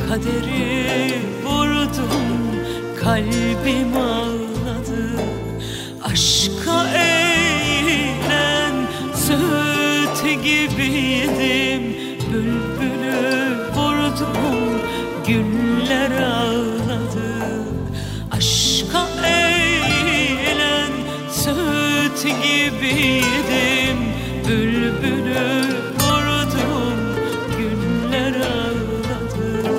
Kaderi vurdum, kalbim ağladı. Aşka eğilen söğüt gibiydim. Bülbülü vurdum, güller ağladı. Aşka eğilen söğüt gibiydim. Bülbülü vurdum, güller ağladı.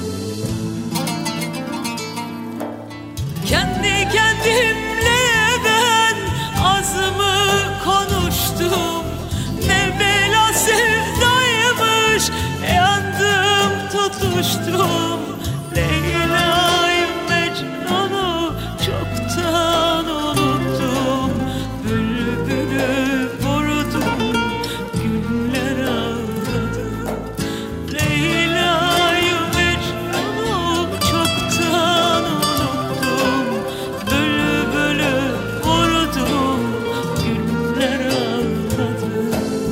Kendi kendimle ben az mı konuştum? Ne bela sevdaymış, yandım tutuştum. Leyla'yı Mecnun'u çoktan unuttum. Bülbülü vurdum, güller ağladı. Leyla'yı Mecnun'u çoktan unuttum. Bülbülü vurdum, güller ağladı.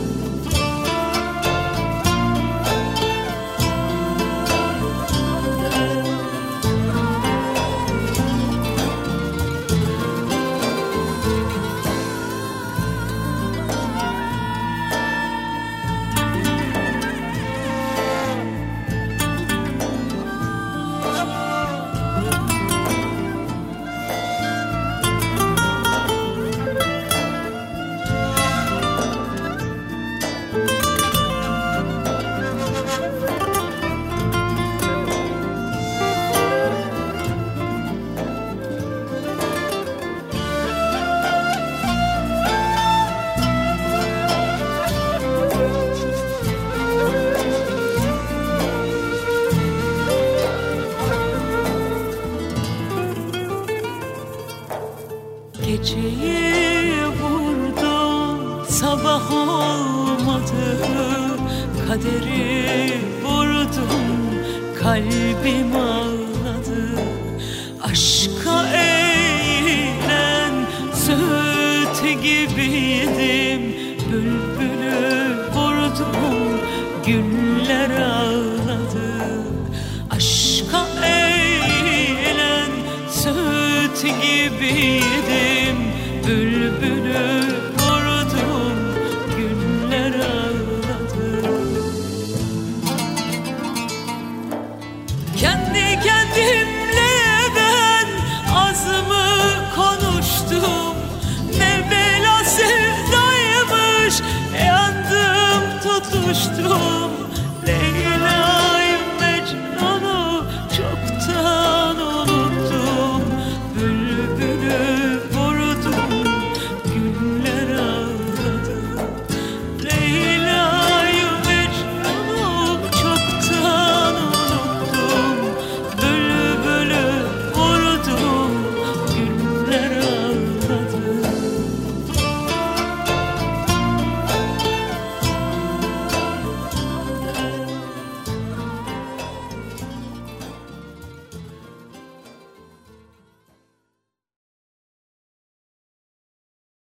Geceyi vurdum, sabah olmadı. Kaderi vurdum, kalbim ağladı. Aşka eğilen söğüt gibiydim. Bülbülü vurdum, güller ağladı. Aşka eğilen söğüt gibiydim. Bülbülü